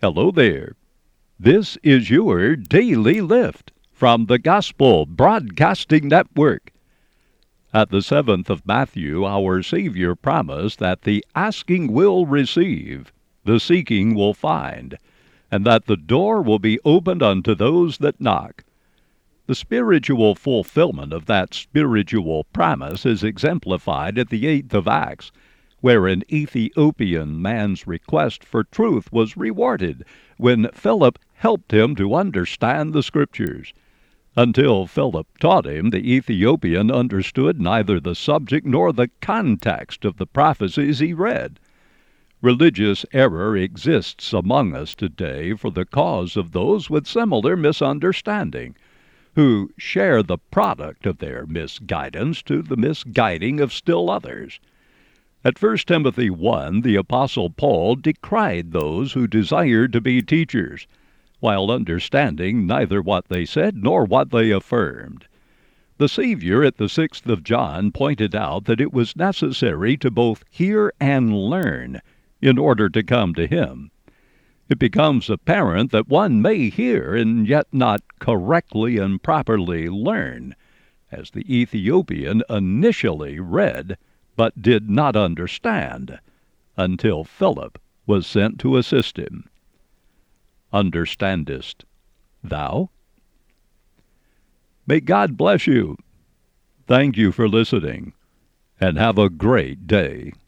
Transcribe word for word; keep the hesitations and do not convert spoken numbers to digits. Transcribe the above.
Hello there. This is your Daily Lift from the Gospel Broadcasting Network. At the seventh of Matthew, our Savior promised that the asking will receive, the seeking will find, and that the door will be opened unto those that knock. The spiritual fulfillment of that spiritual promise is exemplified at the eighth of Acts, where an Ethiopian man's request for truth was rewarded when Philip helped him to understand the Scriptures. Until Philip taught him, the Ethiopian understood neither the subject nor the context of the prophecies he read. Religious error exists among us today for the cause of those with similar misunderstanding, who share the product of their misguidance to the misguiding of still others. At First Timothy one, the Apostle Paul decried those who desired to be teachers, while understanding neither what they said nor what they affirmed. The Savior at the sixth of John pointed out that it was necessary to both hear and learn in order to come to him. It becomes apparent that one may hear and yet not correctly and properly learn, as the Ethiopian initially read but did not understand, until Philip was sent to assist him. Understandest thou? May God bless you. Thank you for listening, and have a great day.